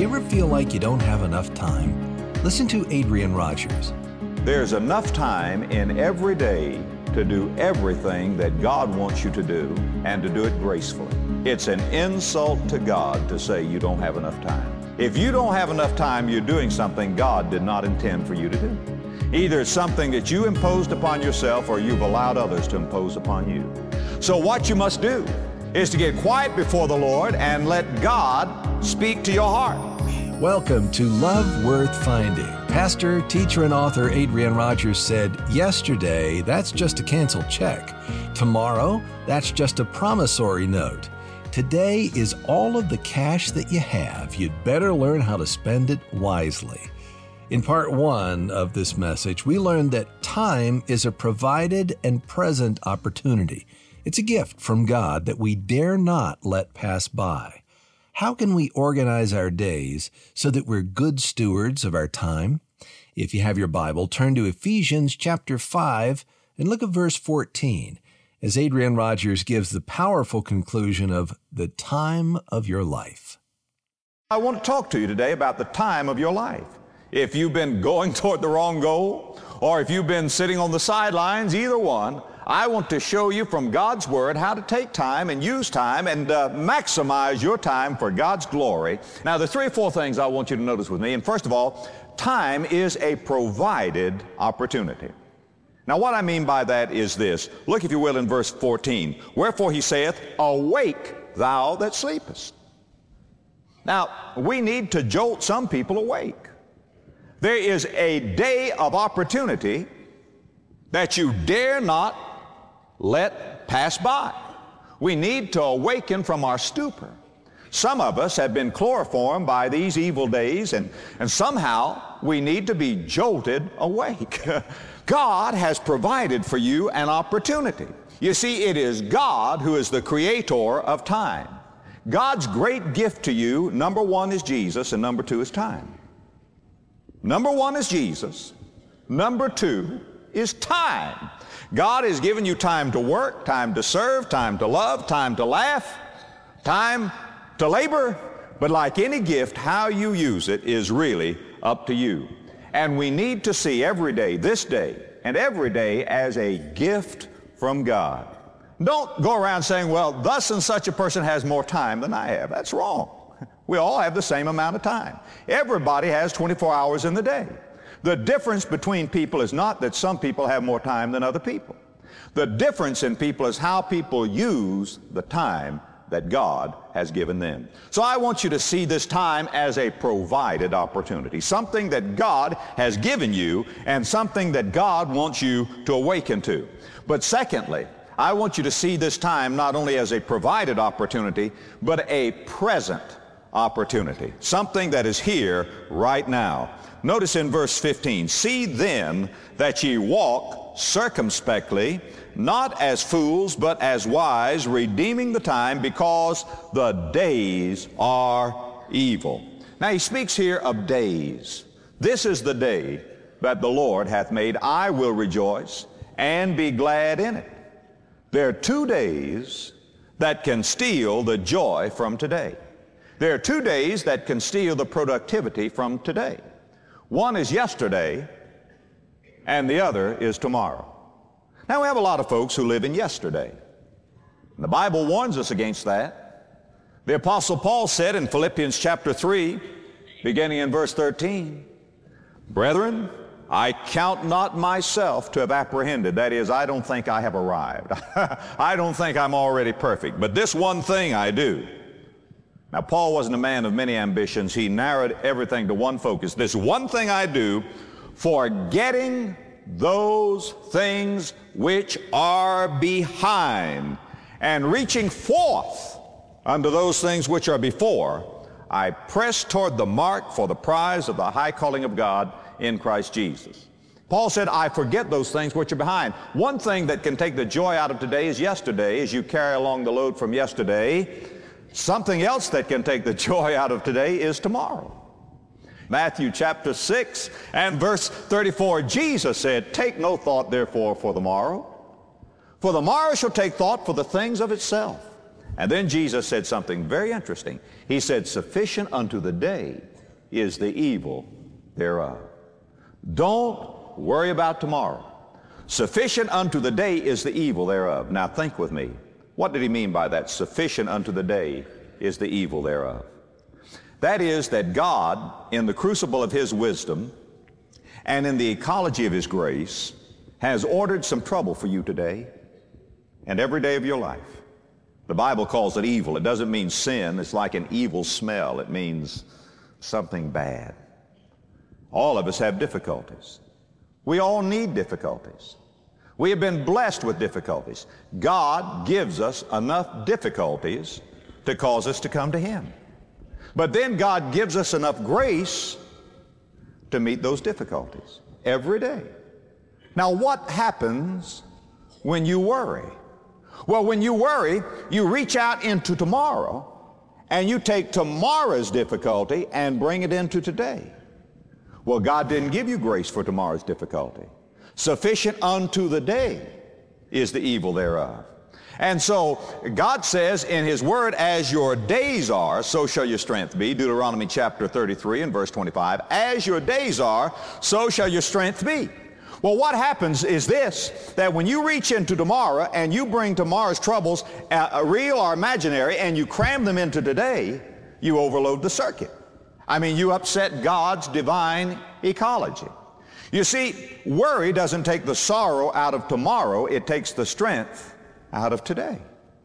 you ever feel like you don't have enough time? Listen to Adrian Rogers. There's enough time in every day to do everything that God wants you to do and to do it gracefully. It's an insult to God to say you don't have enough time. If you don't have enough time, you're doing something God did not intend for you to do. Either it's something that you imposed upon yourself or you've allowed others to impose upon you. So what you must do is to get quiet before the Lord and let God speak to your heart. Welcome to Love Worth Finding. Pastor, teacher, and author Adrian Rogers said, yesterday, that's just a canceled check. Tomorrow, that's just a promissory note. Today is all of the cash that you have. You'd better learn how to spend it wisely. In part one of this message, we learned that time is a provided and present opportunity. It's a gift from God that we dare not let pass by. How can we organize our days so that we're good stewards of our time? If you have your Bible, turn to Ephesians chapter 5 and look at verse 14, as Adrian Rogers gives the powerful conclusion of the time of your life. I want to talk to you today about the time of your life. If you've been going toward the wrong goal, or if you've been sitting on the sidelines, either one, I want to show you from God's Word how to take time and use time and maximize your time for God's glory. Now, there are 3 or 4 things I want you to notice with me. And first of all, time is a provided opportunity. Now, what I mean by that is this. Look, if you will, in verse 14. Wherefore he saith, awake thou that sleepest. Now, we need to jolt some people awake. There is a day of opportunity that you dare not let pass by. We need to awaken from our stupor. Some of us have been chloroformed by these evil days, and somehow we need to be jolted awake. God has provided for you an opportunity. You see, it is God who is the creator of time. God's great gift to you, number 1 is Jesus, and number 2 is time. Number 1 is Jesus. Number 2 is time. God has given you time to work, time to serve, time to love, time to laugh, time to labor. But like any gift, how you use it is really up to you. And we need to see every day, this day, and every day as a gift from God. Don't go around saying, well, thus and such a person has more time than I have. That's wrong. We all have the same amount of time. Everybody has 24 hours in the day. The difference between people is not that some people have more time than other people. The difference in people is how people use the time that God has given them. So I want you to see this time as a provided opportunity, something that God has given you and something that God wants you to awaken to. But secondly, I want you to see this time not only as a provided opportunity, but a present opportunity, something that is here right now. Notice in verse 15, see then that ye walk circumspectly, not as fools, but as wise, redeeming the time, because the days are evil. Now he speaks here of days. This is the day that the Lord hath made. I will rejoice and be glad in it. There are 2 days that can steal the joy from today. There are 2 days that can steal the productivity from today. One is yesterday, and the other is tomorrow. Now, we have a lot of folks who live in yesterday. And the Bible warns us against that. The Apostle Paul said in Philippians chapter 3, beginning in verse 13, brethren, I count not myself to have apprehended. That is, I don't think I have arrived. I don't think I'm already perfect. But this one thing I do. Now, Paul wasn't a man of many ambitions. He narrowed everything to one focus. This one thing I do, forgetting those things which are behind, and reaching forth unto those things which are before, I press toward the mark for the prize of the high calling of God in Christ Jesus. Paul said, I forget those things which are behind. One thing that can take the joy out of today is yesterday, as you carry along the load from yesterday. Something else that can take the joy out of today is tomorrow. Matthew chapter 6 and verse 34, Jesus said, take no thought therefore for the morrow, for the morrow shall take thought for the things of itself. And then Jesus said something very interesting. He said, sufficient unto the day is the evil thereof. Don't worry about tomorrow. Sufficient unto the day is the evil thereof. Now think with me. What did he mean by that? Sufficient unto the day is the evil thereof. That is that God, in the crucible of His wisdom and in the ecology of His grace, has ordered some trouble for you today and every day of your life. The Bible calls it evil. It doesn't mean sin. It's like an evil smell. It means something bad. All of us have difficulties. We all need difficulties. We have been blessed with difficulties. God gives us enough difficulties to cause us to come to Him. But then God gives us enough grace to meet those difficulties every day. Now, what happens when you worry? Well, when you worry, you reach out into tomorrow and you take tomorrow's difficulty and bring it into today. Well, God didn't give you grace for tomorrow's difficulty. Sufficient unto the day is the evil thereof. And so God says in His Word, as your days are, so shall your strength be. Deuteronomy chapter 33 and verse 25. As your days are, so shall your strength be. Well, what happens is this, that when you reach into tomorrow and you bring tomorrow's troubles, real or imaginary, and you cram them into today, you overload the circuit. I mean, you upset God's divine ecology. You see, worry doesn't take the sorrow out of tomorrow, it takes the strength out of today.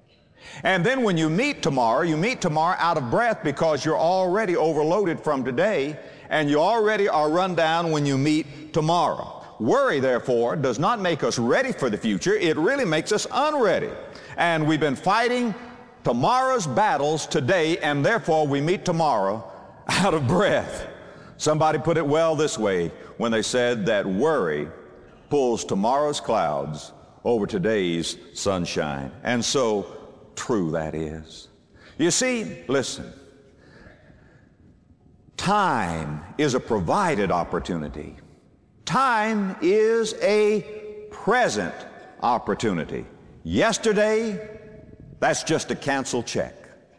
And then when you meet tomorrow out of breath because you're already overloaded from today and you already are run down when you meet tomorrow. Worry, therefore, does not make us ready for the future. It really makes us unready. And we've been fighting tomorrow's battles today, and therefore we meet tomorrow out of breath. Somebody put it well this way when they said that worry pulls tomorrow's clouds over today's sunshine. And so true that is. You see, listen, time is a provided opportunity. Time is a present opportunity. Yesterday, that's just a canceled check.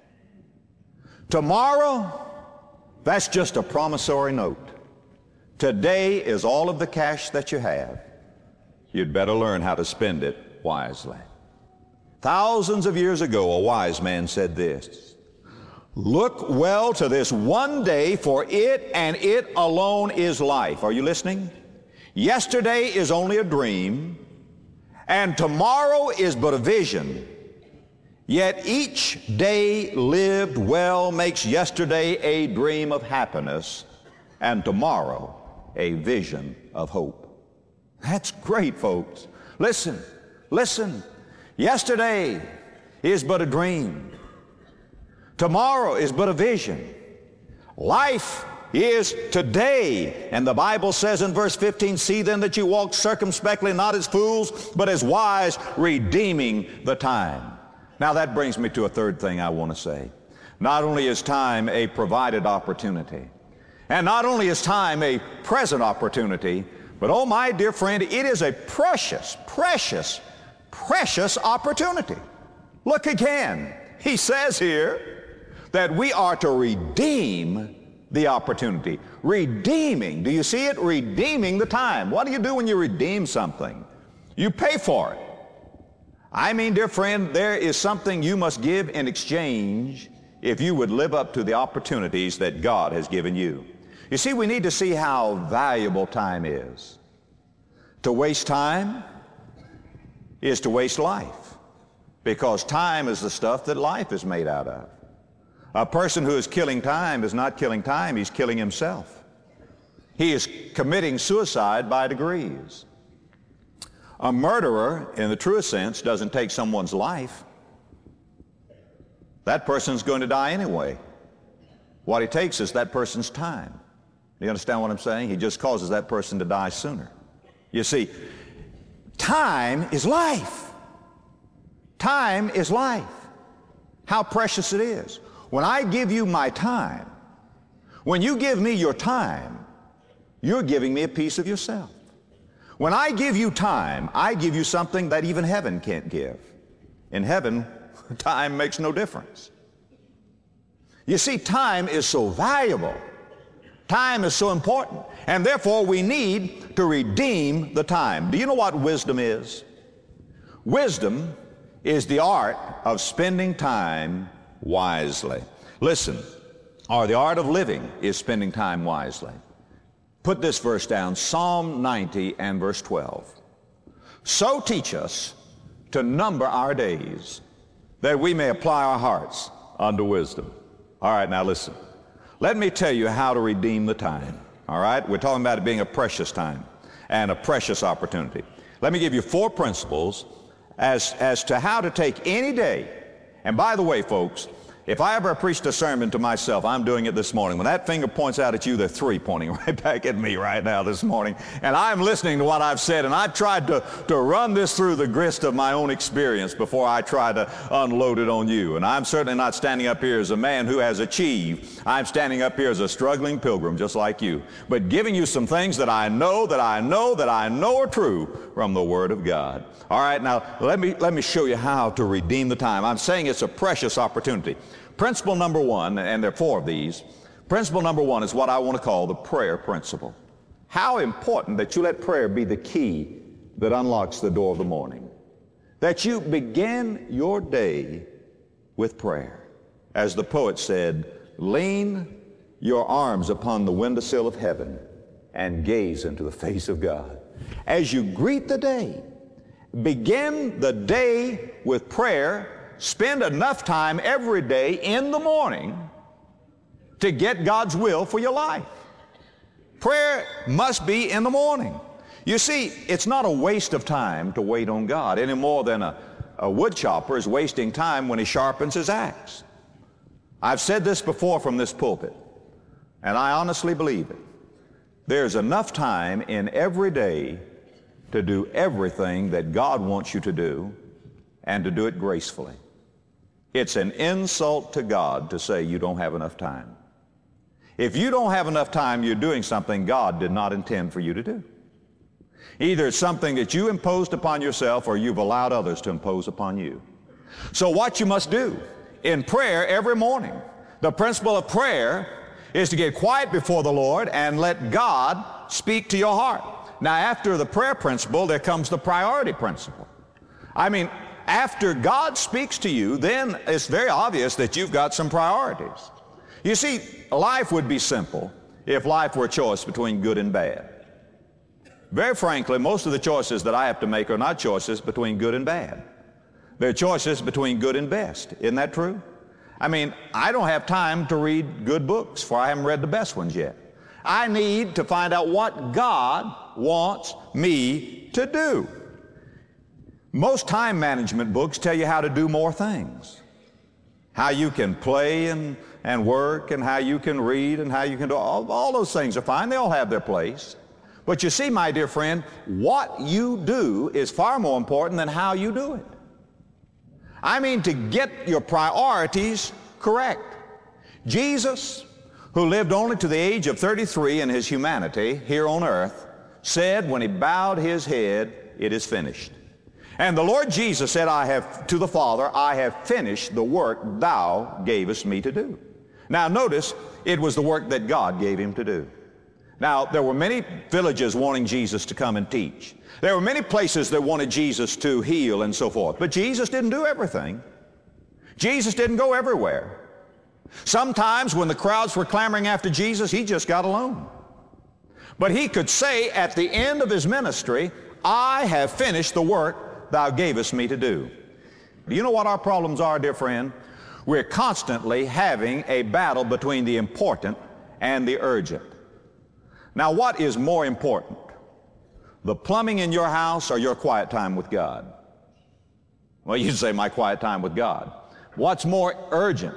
Tomorrow, that's just a promissory note. Today is all of the cash that you have. You'd better learn how to spend it wisely. Thousands of years ago, a wise man said this, "Look well to this one day, for it and it alone is life." Are you listening? Yesterday is only a dream, and tomorrow is but a vision. Yet each day lived well makes yesterday a dream of happiness, and tomorrow a vision of hope. That's great, folks. Listen, listen. Yesterday is but a dream. Tomorrow is but a vision. Life is today. And the Bible says in verse 15, "See then that you walk circumspectly, not as fools, but as wise, redeeming the time." Now that brings me to a third thing I want to say. Not only is time a provided opportunity, and not only is time a present opportunity, but oh my dear friend, it is a precious, precious, precious opportunity. Look again. He says here that we are to redeem the opportunity. Redeeming. Do you see it? Redeeming the time. What do you do when you redeem something? You pay for it. I mean, dear friend, there is something you must give in exchange if you would live up to the opportunities that God has given you. You see, we need to see how valuable time is. To waste time is to waste life, because time is the stuff that life is made out of. A person who is killing time is not killing time, he's killing himself. He is committing suicide by degrees. A murderer, in the truest sense, doesn't take someone's life. That person's going to die anyway. What he takes is that person's time. Do you understand what I'm saying? He just causes that person to die sooner. You see, time is life. Time is life. How precious it is. When I give you my time, when you give me your time, you're giving me a piece of yourself. When I give you time, I give you something that even heaven can't give. In heaven, time makes no difference. You see, time is so valuable. Time is so important, and therefore we need to redeem the time. Do you know what wisdom is? Wisdom is the art of spending time wisely. Listen, or the art of living is spending time wisely. Put this verse down, Psalm 90 and verse 12. So teach us to number our days, that we may apply our hearts unto wisdom. All right, now listen. Let me tell you how to redeem the time. All right? We're talking about it being a precious time and a precious opportunity. Let me give you 4 principles as to how to take any day. And by the way, folks, if I ever preached a sermon to myself, I'm doing it this morning. When that finger points out at you, there are 3 pointing right back at me right now this morning. And I'm listening to what I've said, and I've tried to run this through the grist of my own experience before I try to unload it on you. And I'm certainly not standing up here as a man who has achieved. I'm standing up here as a struggling pilgrim just like you, but giving you some things that I know are true from the Word of God. All right, now let me show you how to redeem the time. I'm saying it's a precious opportunity. Principle number 1, and there are 4 of these. Principle number 1 is what I want to call the prayer principle. How important that you let prayer be the key that unlocks the door of the morning. That you begin your day with prayer. As the poet said, lean your arms upon the windowsill of heaven and gaze into the face of God. As you greet the day, begin the day with prayer. Spend enough time every day in the morning to get God's will for your life. Prayer must be in the morning. You see, it's not a waste of time to wait on God any more than a wood chopper is wasting time when he sharpens his axe. I've said this before from this pulpit, and I honestly believe it. There's enough time in every day to do everything that God wants you to do and to do it gracefully. It's an insult to God to say you don't have enough time. If you don't have enough time, you're doing something God did not intend for you to do. Either it's something that you imposed upon yourself or you've allowed others to impose upon you. So what you must do in prayer every morning, the principle of prayer is to get quiet before the Lord and let God speak to your heart. Now, after the prayer principle, there comes the priority principle. After God speaks to you, then it's very obvious that you've got some priorities. You see, life would be simple if life were a choice between good and bad. Very frankly, most of the choices that I have to make are not choices between good and bad. They're choices between good and best. Isn't that true? I don't have time to read good books, for I haven't read the best ones yet. I need to find out what God wants me to do. Most time management books tell you how to do more things. How you can play and work, and how you can read, and how you can do all those things are fine. They all have their place. But you see, my dear friend, what you do is far more important than how you do it. To get your priorities correct. Jesus, who lived only to the age of 33 in his humanity here on earth, said when he bowed his head, "It is finished." And the Lord Jesus said, to the Father, "I have finished the work thou gavest me to do." Now notice, it was the work that God gave him to do. Now, there were many villages wanting Jesus to come and teach. There were many places that wanted Jesus to heal and so forth. But Jesus didn't do everything. Jesus didn't go everywhere. Sometimes when the crowds were clamoring after Jesus, he just got alone. But he could say at the end of his ministry, "I have finished the work thou gavest me to do." Do you know what our problems are, dear friend? We're constantly having a battle between the important and the urgent. Now, what is more important? The plumbing in your house or your quiet time with God? Well, you'd say my quiet time with God. What's more urgent?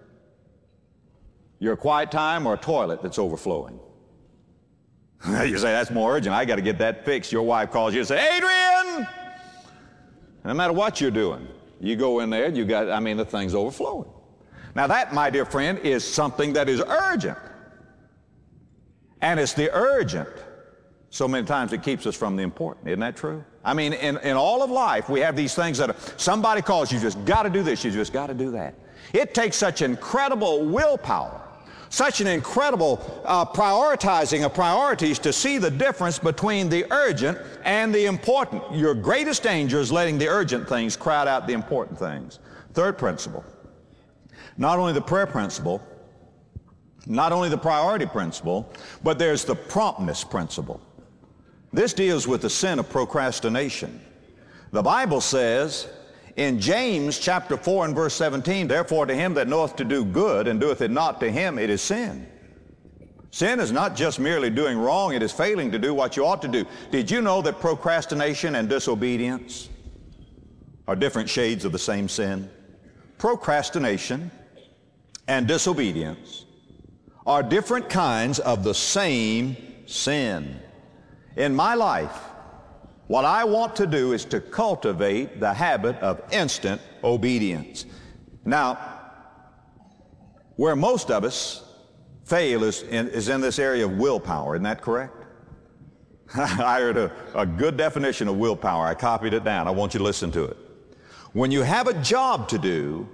Your quiet time or a toilet that's overflowing? You say, that's more urgent. I got to get that fixed. Your wife calls you and says, "Adrian!" No matter what you're doing, you go in there and the thing's overflowing. Now that, my dear friend, is something that is urgent. And it's the urgent, so many times it keeps us from the important. Isn't that true? In all of life, we have these things that somebody calls, you just got to do this, you just got to do that. It takes such incredible willpower Such an incredible prioritizing of priorities to see the difference between the urgent and the important. Your greatest danger is letting the urgent things crowd out the important things. Third principle, not only the prayer principle, not only the priority principle, but there's the promptness principle. This deals with the sin of procrastination. The Bible says in James chapter 4 and verse 17, therefore to him that knoweth to do good and doeth it not, to him it is sin. Sin is not just merely doing wrong, it is failing to do what you ought to do. Did you know that procrastination and disobedience are different shades of the same sin? Procrastination and disobedience are different kinds of the same sin. In my life, what I want to do is to cultivate the habit of instant obedience. Now, where most of us fail is in this area of willpower. Isn't that correct? I heard a good definition of willpower. I copied it down. I want you to listen to it. When you have a job to do,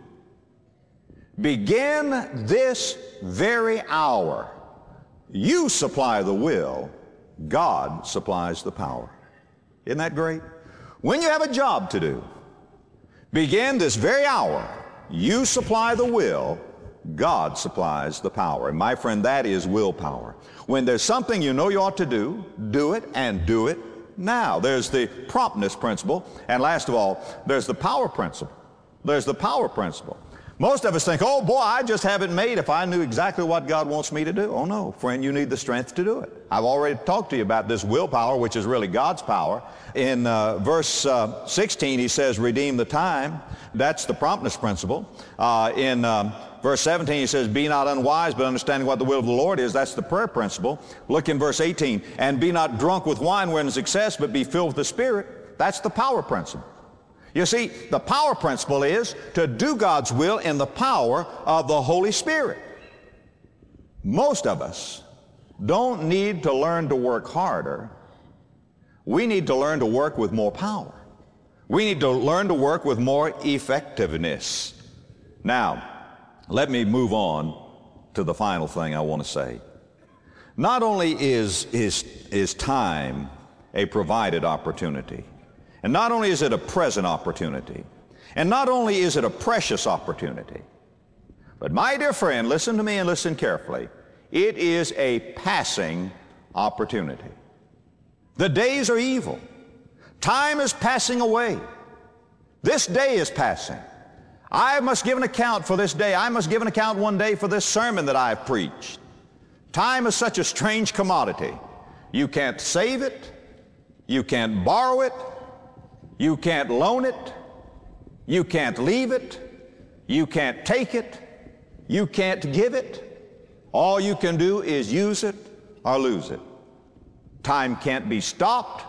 begin this very hour. You supply the will, God supplies the power. Isn't that great? When you have a job to do, begin this very hour. You supply the will, God supplies the power. And my friend, that is willpower. When there's something you know you ought to do it and do it now. There's the promptness principle. And last of all, there's the power principle. There's the power principle. Most of us think, oh boy, I just have it made if I knew exactly what God wants me to do. Oh no, friend, you need the strength to do it. I've already talked to you about this willpower, which is really God's power. In verse 16, he says, redeem the time. That's the promptness principle. In verse 17, he says, be not unwise, but understanding what the will of the Lord is. That's the prayer principle. Look in verse 18, and be not drunk with wine wherein is excess, but be filled with the Spirit. That's the power principle. You see, the power principle is to do God's will in the power of the Holy Spirit. Most of us don't need to learn to work harder. We need to learn to work with more power. We need to learn to work with more effectiveness. Now, let me move on to the final thing I want to say. Not only is time a provided opportunity, and not only is it a present opportunity, and not only is it a precious opportunity, but my dear friend, listen to me and listen carefully, it is a passing opportunity. The days are evil. Time is passing away. This day is passing. I must give an account for this day. I must give an account one day for this sermon that I have preached. Time is such a strange commodity. You can't save it. You can't borrow it. You can't loan it. You can't leave it. You can't take it. You can't give it. All you can do is use it or lose it. Time can't be stopped.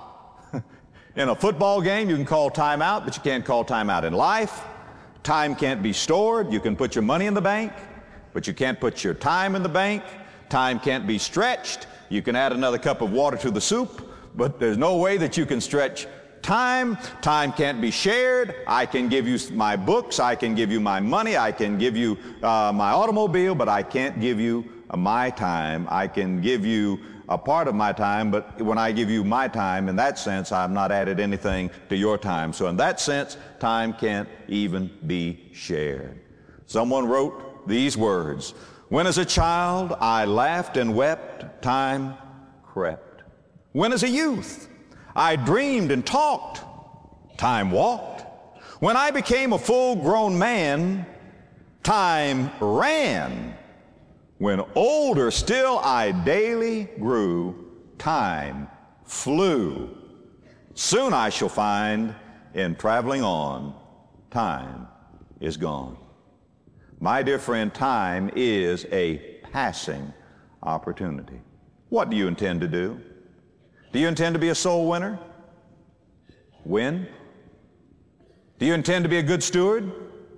In a football game, you can call time out, but you can't call time out in life. Time can't be stored. You can put your money in the bank, but you can't put your time in the bank. Time can't be stretched. You can add another cup of water to the soup, but there's no way that you can stretch time. Time can't be shared. I can give you my books. I can give you my money. I can give you my automobile, but I can't give you my time. I can give you a part of my time, but when I give you my time, in that sense, I've not added anything to your time. So in that sense, time can't even be shared. Someone wrote these words, when as a child I laughed and wept, time crept. When as a youth I dreamed and talked, time walked. When I became a full-grown man, time ran. When older still I daily grew, time flew. Soon I shall find in traveling on, time is gone. My dear friend, time is a passing opportunity. What do you intend to do? Do you intend to be a soul winner? Win? Do you intend to be a good steward?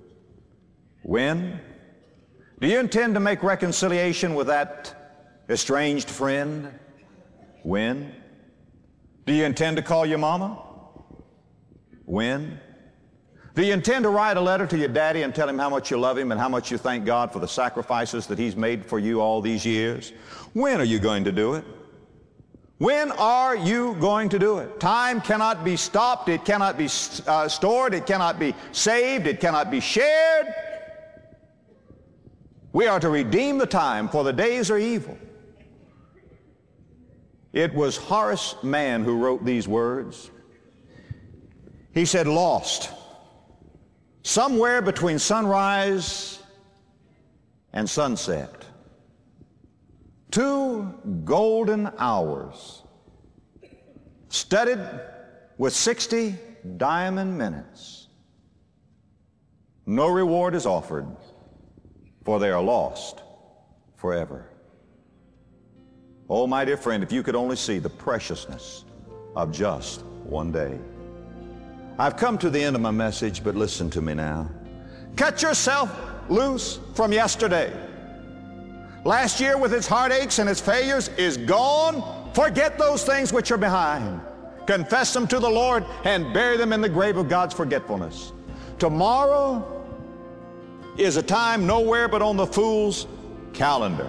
Win? Do you intend to make reconciliation with that estranged friend? Win? Do you intend to call your mama? Win? Do you intend to write a letter to your daddy and tell him how much you love him and how much you thank God for the sacrifices that he's made for you all these years? When are you going to do it? When are you going to do it? Time cannot be stopped. It cannot be stored. It cannot be saved. It cannot be shared. We are to redeem the time, for the days are evil. It was Horace Mann who wrote these words. He said, lost somewhere between sunrise and sunset, 2 golden hours, studded with 60 diamond minutes. No reward is offered, for they are lost forever. Oh, my dear friend, if you could only see the preciousness of just one day. I've come to the end of my message, but listen to me now. Cut yourself loose from yesterday. Last year, with its heartaches and its failures, is gone. Forget those things which are behind. Confess them to the Lord and bury them in the grave of God's forgetfulness. Tomorrow is a time nowhere but on the fool's calendar.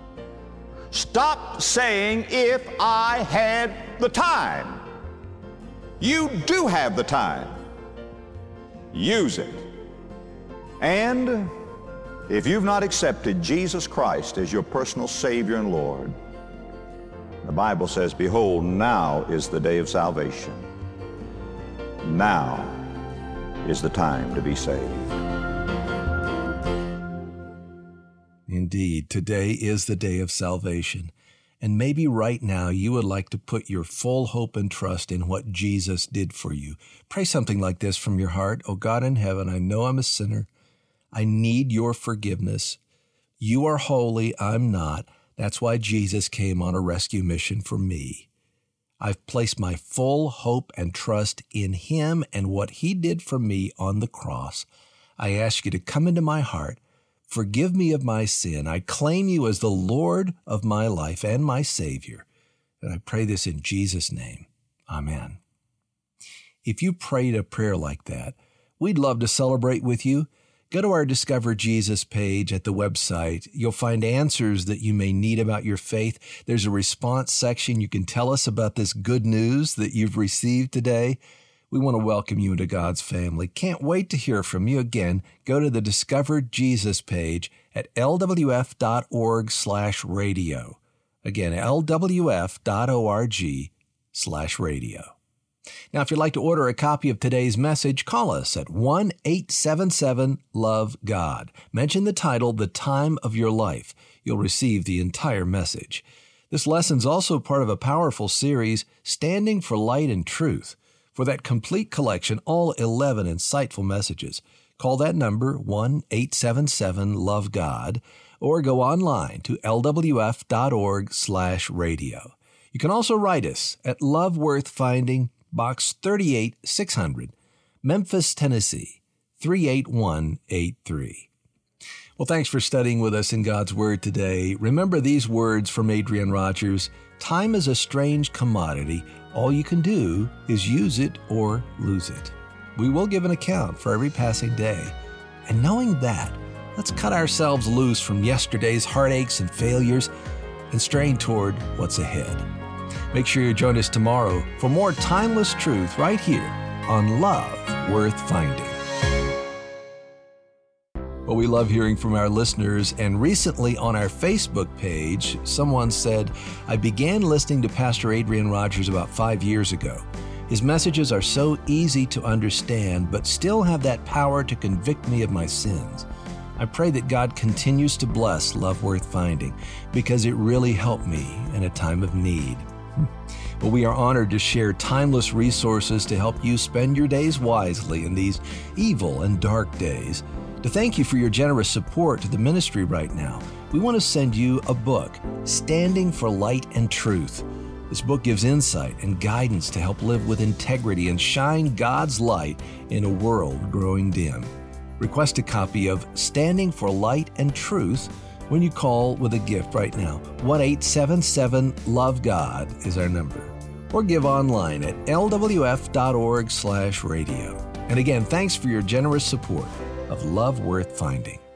Stop saying, if I had the time. You do have the time. Use it. And if you've not accepted Jesus Christ as your personal Savior and Lord, the Bible says, behold, now is the day of salvation. Now is the time to be saved. Indeed, today is the day of salvation. And maybe right now you would like to put your full hope and trust in what Jesus did for you. Pray something like this from your heart. Oh God in heaven, I know I'm a sinner. I need your forgiveness. You are holy, I'm not. That's why Jesus came on a rescue mission for me. I've placed my full hope and trust in him and what he did for me on the cross. I ask you to come into my heart. Forgive me of my sin. I claim you as the Lord of my life and my Savior. And I pray this in Jesus' name. Amen. If you prayed a prayer like that, we'd love to celebrate with you. Go to our Discover Jesus page at the website. You'll find answers that you may need about your faith. There's a response section. You can tell us about this good news that you've received today. We want to welcome you into God's family. Can't wait to hear from you. Again, go to the Discover Jesus page at lwf.org/radio. Again, lwf.org/radio. Now, if you'd like to order a copy of today's message, call us at 1-877-LOVE-GOD. Mention the title, The Time of Your Life. You'll receive the entire message. This lesson's also part of a powerful series, Standing for Light and Truth. For that complete collection, all 11 insightful messages, call that number 1-877-LOVE-GOD or go online to lwf.org/radio. You can also write us at Love Worth Finding, Box 38600, Memphis, Tennessee, 38183. Well, thanks for studying with us in God's Word today. Remember these words from Adrian Rogers: time is a strange commodity. All you can do is use it or lose it. We will give an account for every passing day. And knowing that, let's cut ourselves loose from yesterday's heartaches and failures and strain toward what's ahead. Make sure you join us tomorrow for more timeless truth right here on Love Worth Finding. Well, we love hearing from our listeners, and recently on our Facebook page, someone said, I began listening to Pastor Adrian Rogers about 5 years ago. His messages are so easy to understand, but still have that power to convict me of my sins. I pray that God continues to bless Love Worth Finding, because it really helped me in a time of need. Well, we are honored to share timeless resources to help you spend your days wisely in these evil and dark days. To thank you for your generous support to the ministry right now, we want to send you a book, Standing for Light and Truth. This book gives insight and guidance to help live with integrity and shine God's light in a world growing dim. Request a copy of Standing for Light and Truth when you call with a gift right now. 1-877-LOVE-GOD is our number. Or give online at lwf.org/radio. And again, thanks for your generous support of Love Worth Finding.